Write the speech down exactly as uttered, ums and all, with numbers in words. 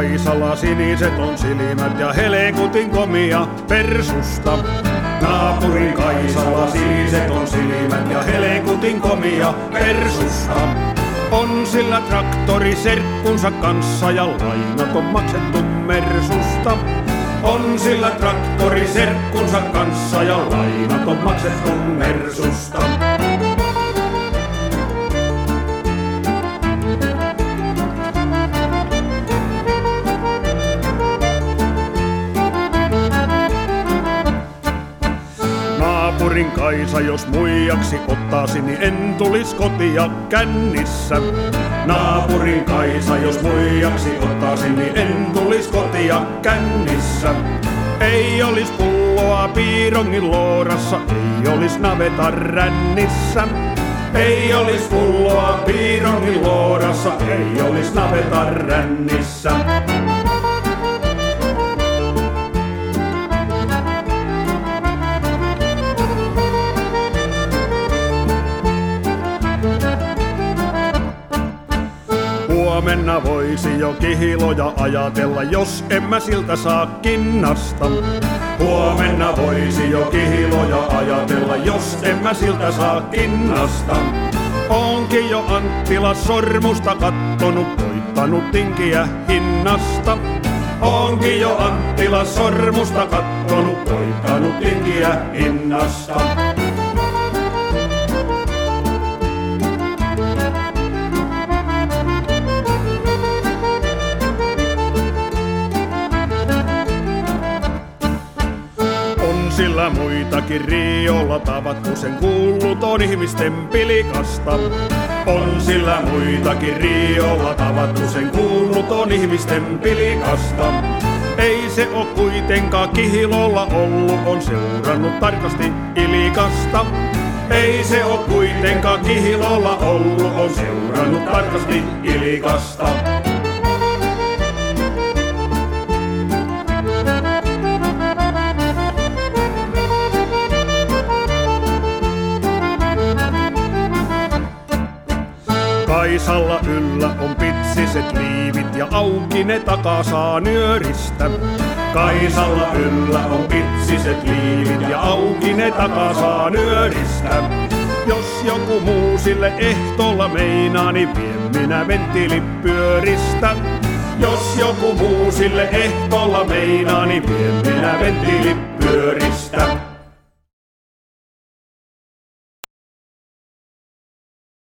Kaisalla siniset on silmät ja helekutin komia persusta. Naapurin Kaisalla siniset on silmät ja helekutin komia persusta. On sillä traktori serkkunsa kanssa ja lainat on maksettu Mersusta. On sillä traktori serkkunsa kanssa ja lainat on maksettu Mersusta. Naapurin Kaisa, jos muijaksi ottaisi, niin en tulis kotia kännissä. Naapurin Kaisa, jos muijaksi ottaisi, niin en tulis kotia kännissä. Ei olis pulloa piirongin loorassa, ei olis navetan rännissä. Ei olis pulloa piirongin loorassa, ei olis navetan rännissä. Huomenna voisi jo kihiloja ajatella, jos en mä siltä saa kinnasta. Huomenna voisi jo kihiloja ajatella, jos en mä siltä saa kinnasta. Onkin jo Anttila sormusta kattonut, koittanut tinkiä hinnasta. Onkin jo Anttila sormusta kattonut, koittanut tinkiä hinnasta. Sillä muitakin Riolla tavattu, sen kuullut on ihmisten pilikasta. On sillä muitakin Riolla tavattu, sen kuullut on ihmisten pilikasta. Ei se oo kuitenkaan Kihilolla ollut, on seurannut tarkasti Ilikasta. Ei se oo kuitenkaan Kihilolla ollut, on seurannut tarkasti Ilikasta. Kaisalla yllä on pitsiset liivit ja auki ne takaa saa nyöristä. Kaisalla yllä on pitsiset liivit ja auki ne takaa saa nyöristä. Jos joku muu sille ehtoolla meinaa, niin vien minä venttiilipyöristä. Jos joku muu sille ehtoolla meinaa, niin vien minä venttiilipyöristä.